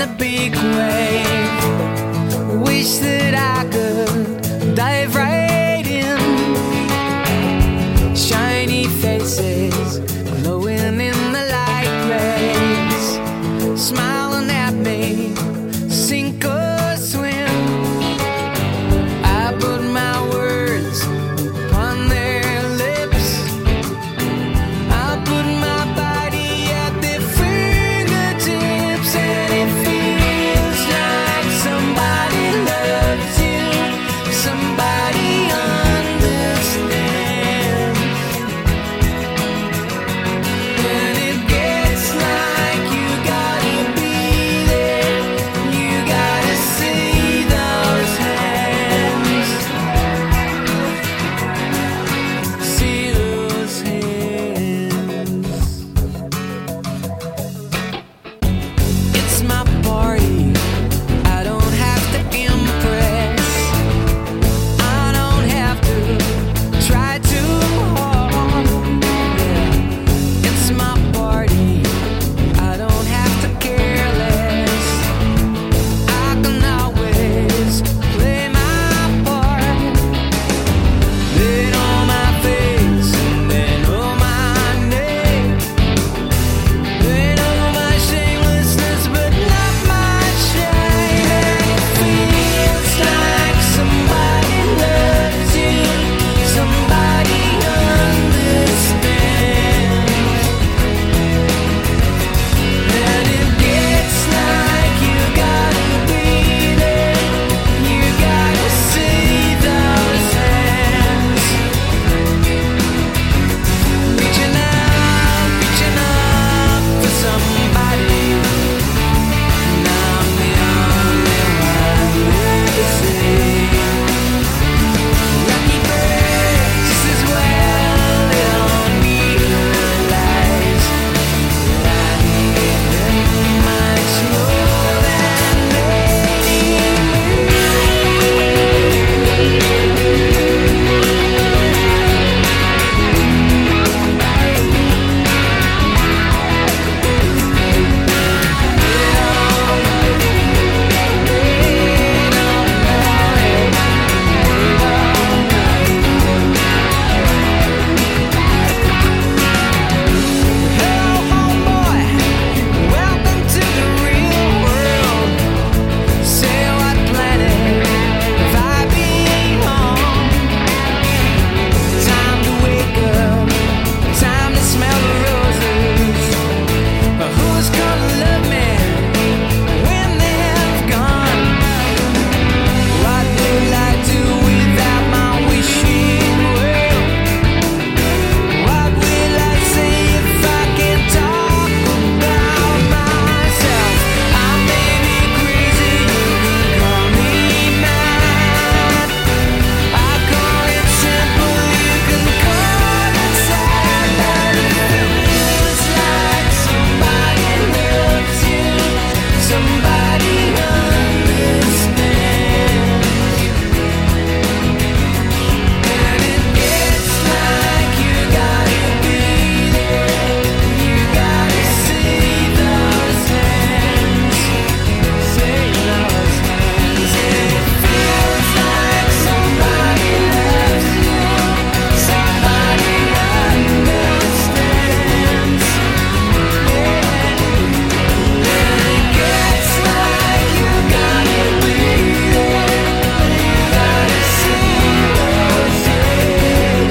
a big wave. Wish that I could dive right in. Shiny faces glowing in the light rays, smiling at me, sink or swim. I put my words upon their lips. I put my body at their fingertips, and it feels like somebody loves you, somebody understands. And it gets like you gotta be there, you gotta see those hands, see those hands. It's my party, I don't have to impress, I don't have to try too hard. It's my party, I don't have to care less, I can always play my part. They know my face, they know my name, they know my shamelessness, but not my shame. And it feels like somebody loves you, somebody understands. And it gets like you gotta be there, you gotta see those hands, reaching out for somebody. And I'm the only one to see. Lucky birds as well, they don't realize that I need them much more than they need Hello, homeboy, welcome to the real world. Say what planet have I been on? Time to wake up, time to smell the roses. But who's gonna love me when they've gone? What will I do without my wishing well? What will I say if I can talk about myself? I may be crazy, you can call me mad. I call it simple, you can call it sad. But it feels like somebody loves you, somebody understands. And it gets like you gotta be there, you gotta see those hands, see those hands. And it feels like somebody loves you, somebody understands. And it gets like you gotta be there, you gotta see those hands.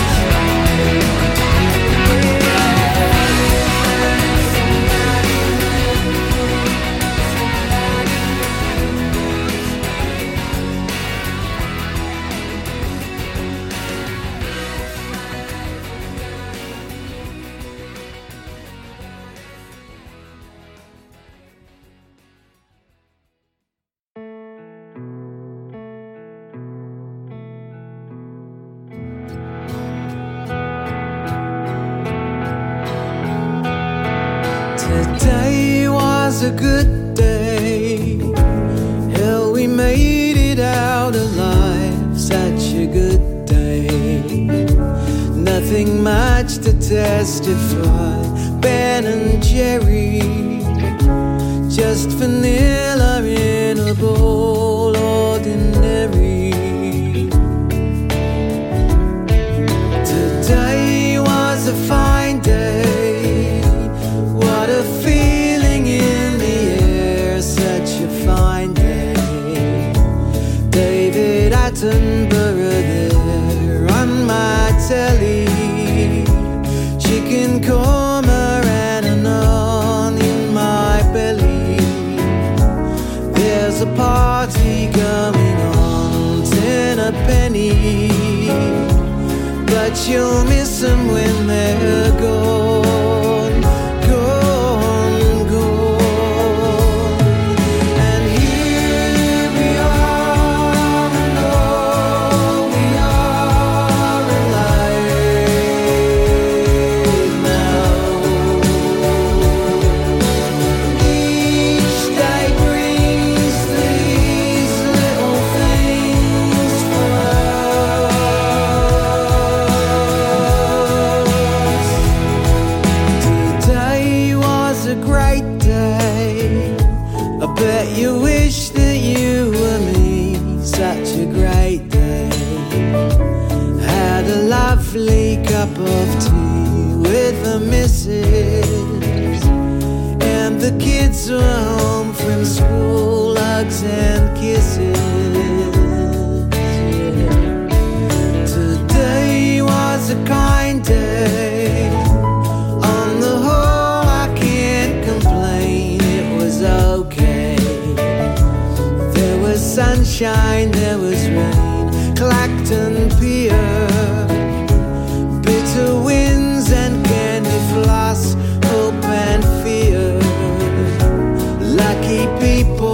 Today was a good day. Hell, we made it out alive. Such a good day. Nothing much to testify. Ben and Jerry, just vanilla. kids were home from school, hugs and kisses. Yeah. Today was a kind day. On the whole, I can't complain. It was okay. There was sunshine, there was rain. Clacton Pier, bitter winds and candy floss, hope and fear. Lucky people